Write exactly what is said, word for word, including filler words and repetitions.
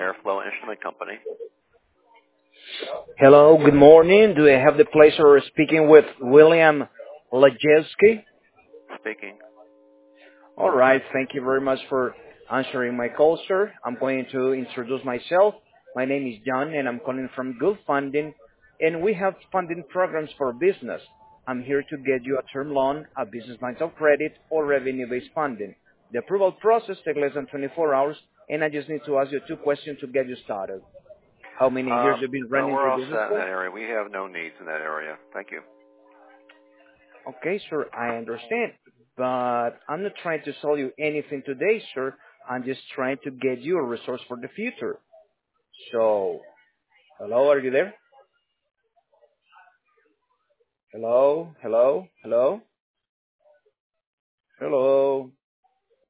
Airflow Instrument Company. Hello, good morning. Do I have the pleasure of speaking with William Lajewski? Speaking. All right, thank you very much for answering my call, sir. I'm going to introduce myself. My name is John, and I'm calling from Good Funding, and we have funding programs for business. I'm here to get you a term loan, a business line of credit, or revenue-based funding. The approval process takes less than twenty-four hours, and I just need to ask you two questions to get you started. How many years Um, have you been no, running we're your all business set in for? that area. We have no needs in that area. Thank you. Okay, sir, I understand. But I'm not trying to sell you anything today, sir. I'm just trying to get you a resource for the future. So, hello, are you there? Hello, hello, hello, hello.